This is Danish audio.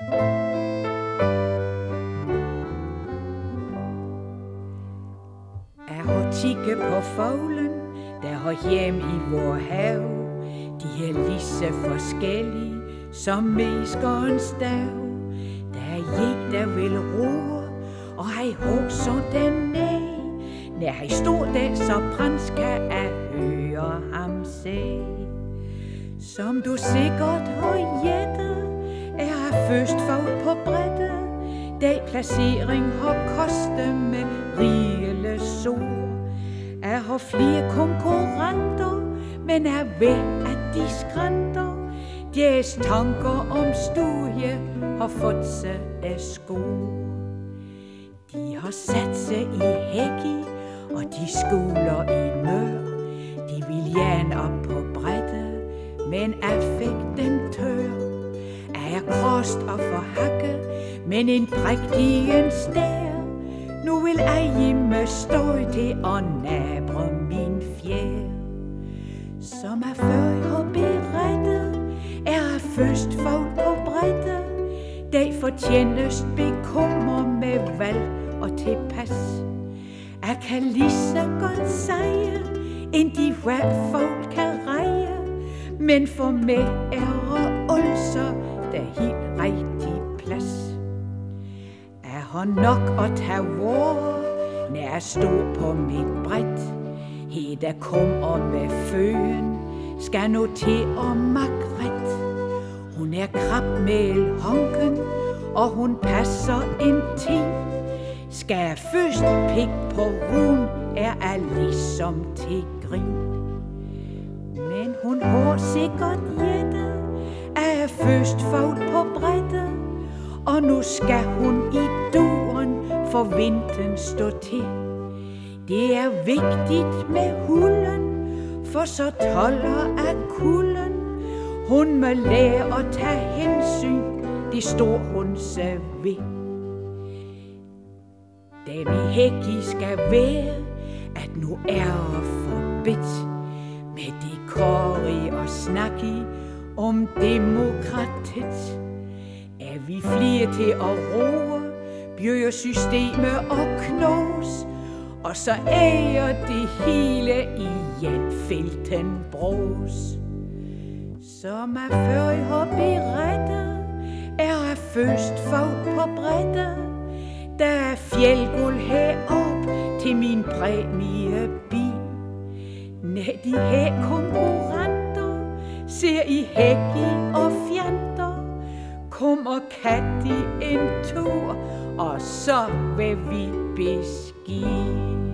Jeg har kigget på fuglen, der har hjem i vor have. De er lige så forskellige som menneskernes dag. Der er en, der vil roe, og han har sådan næ. Når han stod der, så prins kan jeg høre ham sige. Som du sikkert har gættet, er jeg først fået på brettet. Den placering har kostet med rigelig sår. Jeg har flere konkurrenter, men jeg ved, at de skranter. Deres tanker om studie har fået sig af sko. De har sat sig i hækki, og de skoler i nør. De vil gerne op på brettet, men jeg fik dem tør. Jeg er krost og forhakket, men en prægtig en stær. Nu vil jeg hjemme stå til og nabre min fjer. Som jeg før har berettet, er jeg først fået på brettet. Det fortjenest bekommer med valg og tilpas. Jeg kan lige så godt sige, end de hvert folk kan reje. Men for mig er der altså der helt rigtig plads. Jeg har nok at tage vore, når jeg står på mit bræt. Hedda kommer med føen, skal nu til og magret. Hun er krabmelhonken, og hun passer en ting. Skal jeg først pik på hun, er jeg ligesom til grin. Men hun har sikkert gættet, at jeg først fået på brettet. Og nu skal hun i duren for vinteren stå til. Det er vigtigt med hullen, for så tåler af kulden. Hun må lære at tage hensyn, det står hun sig ved. Dem i hækki skal være, at nu er jeg forbidt med de kåri og snakke om demokratiet. Er vi flere til at roe, bjør systemet og knos, og så æger det hele igen felten bros. Som jeg før har berettet, er jeg først fået på brettet. Der er fjeldguld herop til min præmiebil. Når de her konkurrenter ser i hækki og fjanter, kommer Katti en tur, og så vil vi beskidt.